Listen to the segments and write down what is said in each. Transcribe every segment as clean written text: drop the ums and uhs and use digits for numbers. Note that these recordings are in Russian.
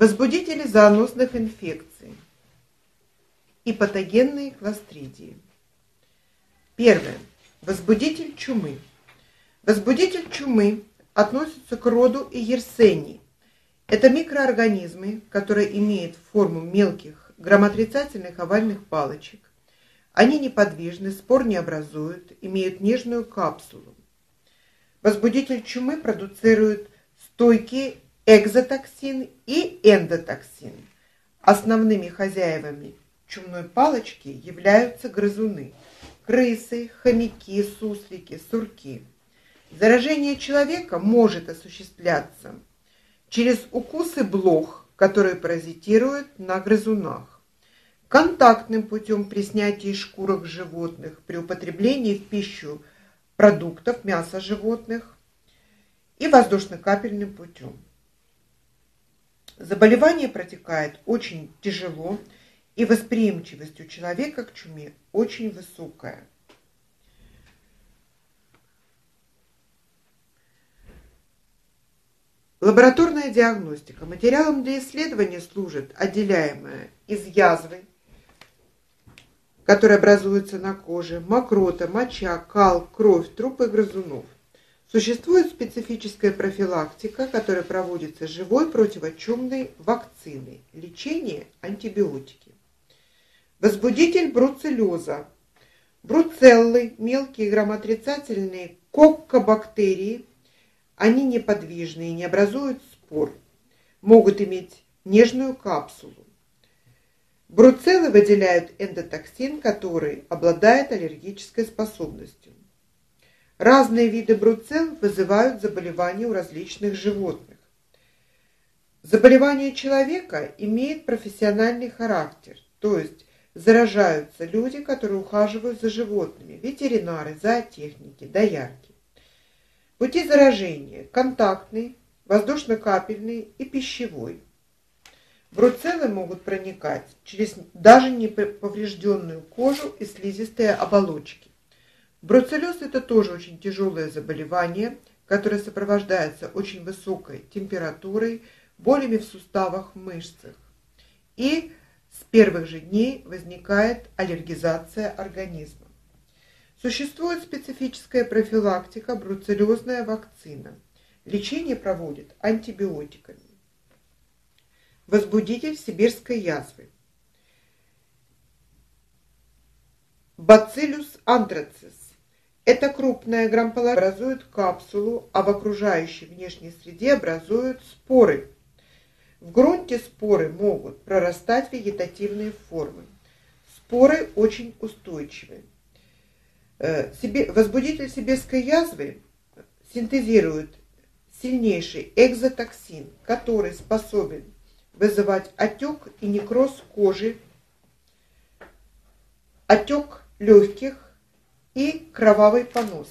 Возбудители зооносных инфекций и патогенные кластридии. Первое. Возбудитель чумы. Возбудитель чумы относится к роду Yersinia. Это микроорганизмы, которые имеют форму мелких грамотрицательных овальных палочек. Они неподвижны, спор не образуют, имеют нежную капсулу. Возбудитель чумы продуцирует стойкий экзотоксин и эндотоксин. Основными хозяевами чумной палочки являются грызуны – крысы, хомяки, суслики, сурки. Заражение человека может осуществляться через укусы блох, которые паразитируют на грызунах, контактным путем при снятии шкурок животных, при употреблении в пищу продуктов, мяса животных и воздушно-капельным путем. Заболевание протекает очень тяжело, и восприимчивость у человека к чуме очень высокая. Лабораторная диагностика. Материалом для исследования служит отделяемая из язвы, которая образуется на коже, мокрота, моча, кал, кровь, трупы грызунов. Существует специфическая профилактика, которая проводится живой противочумной вакциной, лечение антибиотики. Возбудитель бруцеллеза. Бруцеллы, мелкие грамотрицательные коккобактерии, они неподвижны и не образуют спор, могут иметь нежную капсулу. Бруцеллы выделяют эндотоксин, который обладает аллергической способностью. Разные виды бруцелл вызывают заболевания у различных животных. Заболевание человека имеет профессиональный характер, то есть заражаются люди, которые ухаживают за животными, ветеринары, зоотехники, доярки. Пути заражения – контактный, воздушно-капельный и пищевой. Бруцеллы могут проникать через даже неповрежденную кожу и слизистые оболочки. Бруцеллез – это тоже очень тяжелое заболевание, которое сопровождается очень высокой температурой, болями в суставах, мышцах. И с первых же дней возникает аллергизация организма. Существует специфическая профилактика, бруцеллезная вакцина. Лечение проводят антибиотиками. Возбудитель сибирской язвы. Bacillus anthracis. Это крупная грампола образует капсулу, а в окружающей внешней среде образуют споры. В грунте споры могут прорастать вегетативные формы. Споры очень устойчивы. Возбудитель сибирской язвы синтезирует сильнейший экзотоксин, который способен вызывать отек и некроз кожи, отек легких и кровавый понос.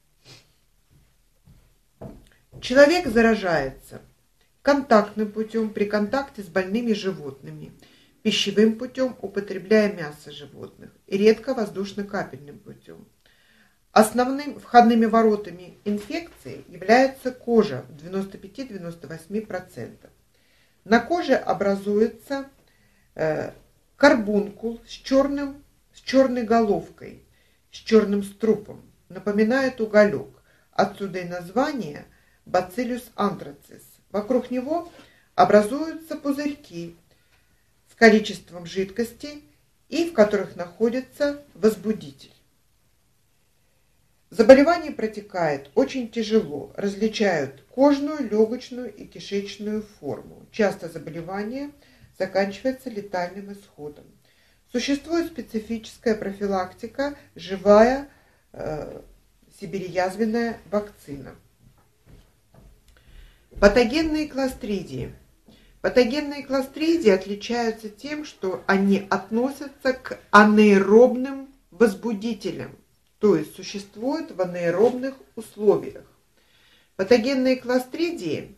Человек заражается контактным путем при контакте с больными животными, пищевым путем, употребляя мясо животных, и редко воздушно-капельным путем. Основными входными воротами инфекции является кожа в 95-98%. На коже образуется карбункул с черной головкой, с черным струпом, напоминает уголек. Отсюда и название Bacillus anthracis. Вокруг него образуются пузырьки с количеством жидкости и в которых находится возбудитель. Заболевание протекает очень тяжело, различают кожную, легочную и кишечную форму. Часто заболевание заканчивается летальным исходом. Существует специфическая профилактика, живая сибириязвенная вакцина. Патогенные кластридии. Патогенные кластридии отличаются тем, что они относятся к анаэробным возбудителям, то есть существуют в анаэробных условиях. Патогенные кластридии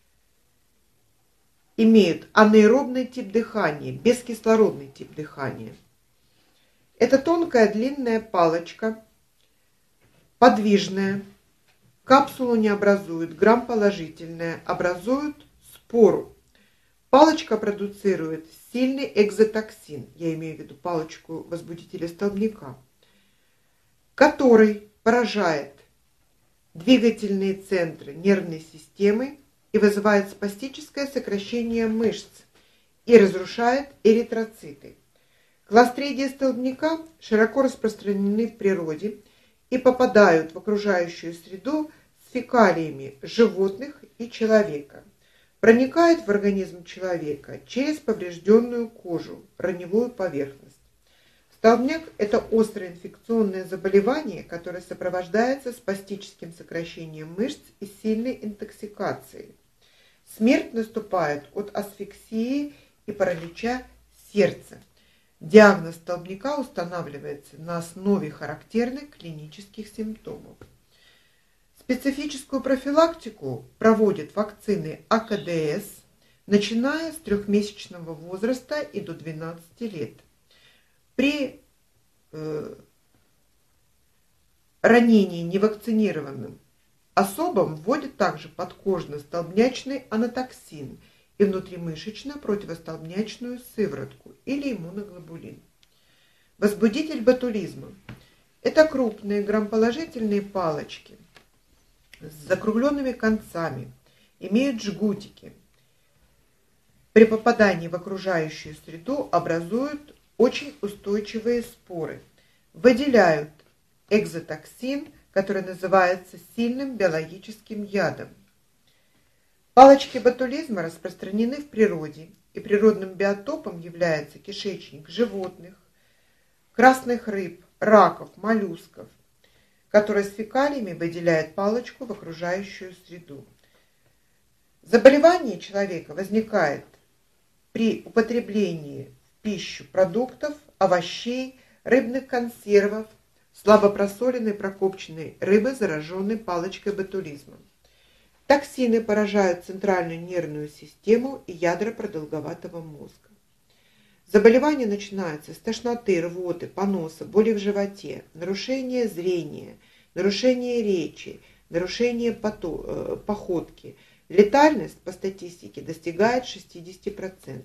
имеют анаэробный тип дыхания, бескислородный тип дыхания. Это тонкая длинная палочка, подвижная, капсулу не образует, грамположительная, образуют спору. Палочка продуцирует сильный экзотоксин, я имею в виду палочку возбудителя столбняка, который поражает двигательные центры нервной системы и вызывает спастическое сокращение мышц и разрушает эритроциты. Кластридии столбняка широко распространены в природе и попадают в окружающую среду с фекалиями животных и человека. Проникает в организм человека через поврежденную кожу, раневую поверхность. Столбняк – это острое инфекционное заболевание, которое сопровождается спастическим сокращением мышц и сильной интоксикацией. Смерть наступает от асфиксии и паралича сердца. Диагноз столбняка устанавливается на основе характерных клинических симптомов. Специфическую профилактику проводят вакцины АКДС, начиная с 3-месячного возраста и до 12 лет. При ранении невакцинированным особам вводят также подкожно-столбнячный анатоксин и внутримышечно-противостолбнячную сыворотку или иммуноглобулин. Возбудитель ботулизма – это крупные грамположительные палочки с закругленными концами, имеют жгутики. При попадании в окружающую среду образуют очень устойчивые споры, выделяют экзотоксин, который называется сильным биологическим ядом. Палочки ботулизма распространены в природе, и природным биотопом является кишечник животных, красных рыб, раков, моллюсков, который с фекалиями выделяет палочку в окружающую среду. Заболевание человека возникает при употреблении в пищу продуктов, овощей, рыбных консервов, слабопросоленной прокопченной рыбы, зараженной палочкой ботулизма. Токсины поражают центральную нервную систему и ядра продолговатого мозга. Заболевание начинается с тошноты, рвоты, поноса, боли в животе, нарушения зрения, нарушения речи, нарушения походки. Летальность по статистике достигает 60%.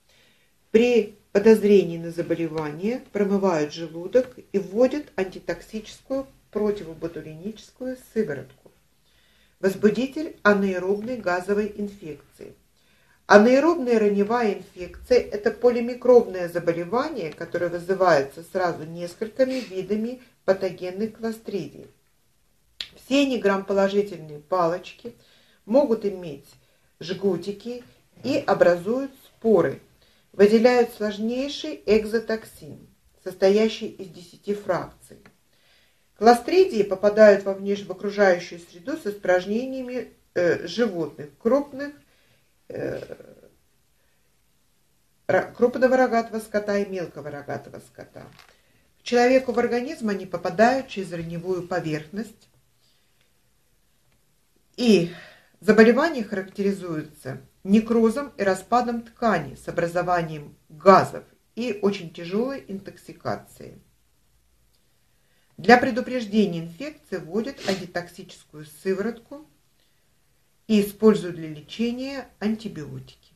При подозрении на заболевание промывают желудок и вводят антитоксическую противоботулиническую сыворотку. Возбудитель анаэробной газовой инфекции. Анаэробная раневая инфекция – это полимикробное заболевание, которое вызывается сразу несколькими видами патогенных кластридий. Все они грамположительные палочки могут иметь жгутики и образуют споры, выделяют сложнейший экзотоксин, состоящий из 10 фракций. Кластридии попадают в окружающую среду с испражнениями животных, крупного рогатого скота и мелкого рогатого скота. К человеку в организм они попадают через раневую поверхность. И заболевание характеризуется некрозом и распадом ткани с образованием газов и очень тяжелой интоксикацией. Для предупреждения инфекции вводят антитоксическую сыворотку и используют для лечения антибиотики.